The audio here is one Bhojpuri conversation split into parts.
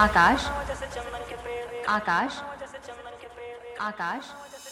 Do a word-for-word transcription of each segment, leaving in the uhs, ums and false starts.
आकाश आकाश आकाश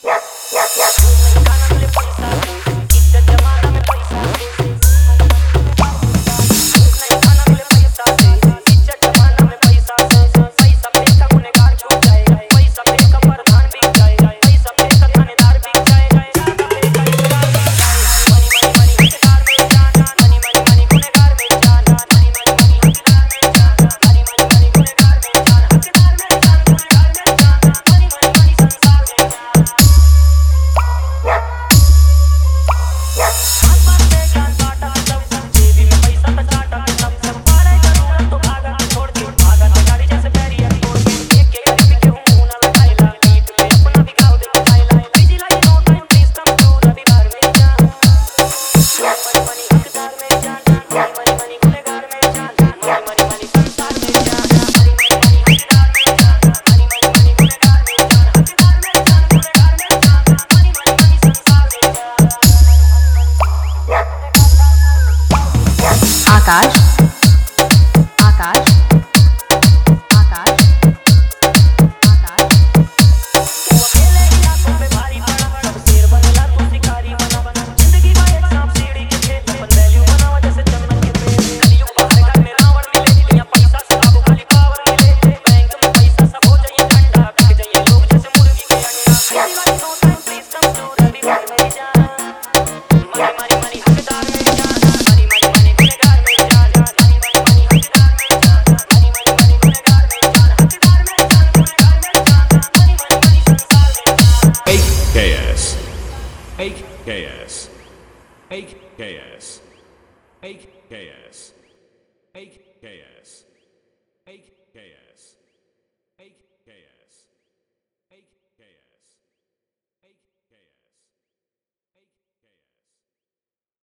आकाश आकाश आकाश आकाश तू अकेले इलाकों में भारी पड़ा सब शेर बनेला तू शिकारी बना बना जिंदगी में एक सांप सीढ़ी के खेत अपन वैल्यू बनावा जैसे चंदन के पेड़ कलयुग बाहर का में रावण मिले दुनिया पैसा से अब खाली पावर मिले बैंक में पैसा सब हो जाइए ठंडा बिक जाइए लोग जैसे मुर्गी के अंडा मेरी वाली no time please come to रविवार मेरी जान मनी मनी मनी हकदार मेरी जान मनी मनी मनी गुनहगार मेरी जान मनी मनी मनी हकदार मेरी जान मनी मनी मनी गुनहगार मेरी जान हकदार मेरी जान गुनहगार मेरी जान मनी मनी मनी संसार मेरी जान eight K S eight K S eight K S eight K S eight K S eight K S eight